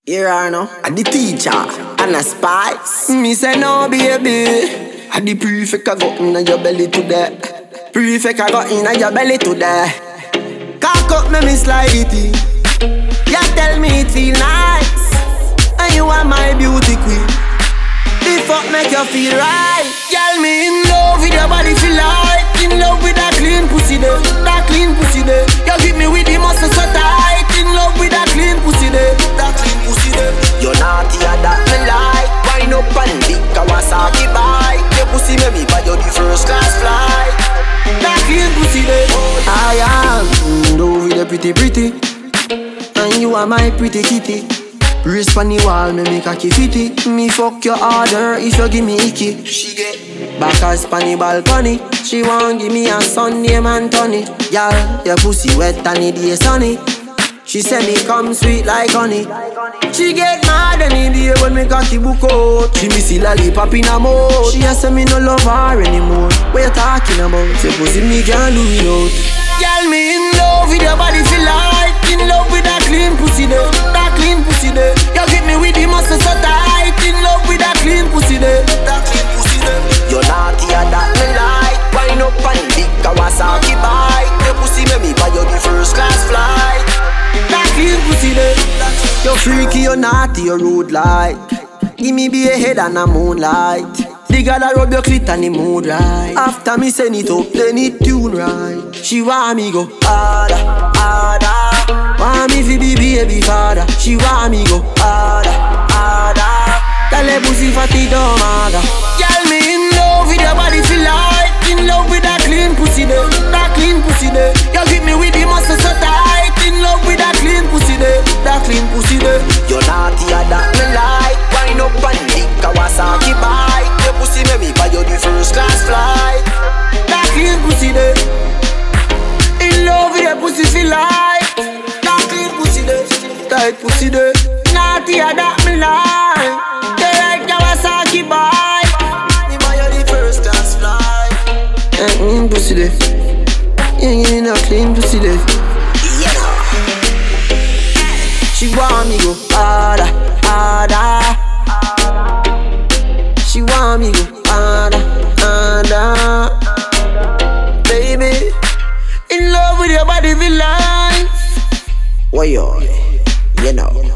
Here I know, I'm the teacher and a spice. Me say no baby, I the prefect I got in your belly today. Prefect I got in your belly today. Cock up me slide it in. You tell me it feel nice, and you are my beauty queen. The fuck make you feel right? Girl, me in love with your body feel like in love with that clean pussy there, that clean pussy there. You give me with the muscle so tight. In love with that clean pussy there, that clean pussy there. You're naughty and that me like. Wind up and big Kawasaki bike. Your pussy make me buy you the first class flight. That clean pussy there. I am in love with the pretty, and you are my pretty kitty. Brace on the wall, me make a fitty. Me fuck your order if you give me icky. She get back as on the balcony. She want give me a son name Anthony. Y'all, your pussy wet and it is sunny. She say me come sweet like honey. She get mad any day when me cocky book out. She me see lollipop in her mouth. She a say me no love her anymore. What you talking about? Your pussy me can't do without. Girl, me in love with your body feel like. In love with that clean pussy there, that clean pussy there. You get me with the muscle so tight. In love with that clean pussy there, that clean pussy there. You're naughty and that me like. Wind up and big Kawasaki bike. Your pussy make me buy you the first class flight. That clean pussy there. You're freaky, you're naughty, you're rude like. Give me be a head and a moonlight. The girl a rub your clit and the mood right. After me send it up, then it tune right. She want me go harder, harder. Want me fi be baby father. She want me go harder, harder. Tell her pussy fatty don't matter. Girl, me in love with your body feel like. In love with that clean pussy there, that clean pussy there. You give me with the muscle so tight. In love with that clean pussy there, that clean pussy there. You're naughty and that me like. Wind up and big Kawasaki bike. Your pussy make me buy you the first class flight. That clean pussy there. In love with your pussy feel like. That clean pussy there, tight pussy there. Naughty and that me like. They like Kawasaki bike. Me buy you the first class flight. Clean pussy there. Yeah, you know clean pussy there. Yeah. She want me go harder, harder. She want me go harder, harder. Baby, in love with your body feel like. Why you know